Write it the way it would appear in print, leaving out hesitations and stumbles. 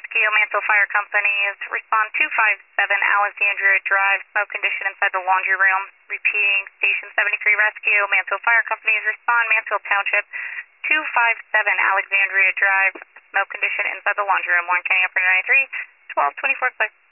Rescue, Mansell Fire Company. Respond 257 Alexandria Drive, smoke condition inside the laundry room. Repeating, Station 73 Rescue, Mansell Fire Company. Respond Mansell Township, 257 Alexandria Drive, smoke condition inside the laundry room. Warren County Operator 93, 1224 clear.